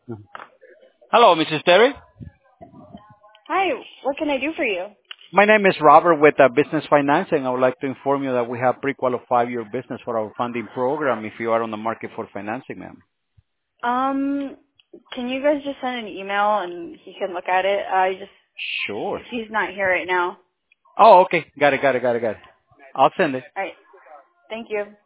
Mhm. Hello, Mrs. Terry. Hi, what can I do for you? My name is Robert with Business Financing. I would like to inform you that we have pre-qualified your business for our funding program if you are on the market for financing, ma'am. Um, can you guys just send an email and he can look at it? Sure. He's not here right now. Oh, okay. Got it. I'll send it. Alright, thank you.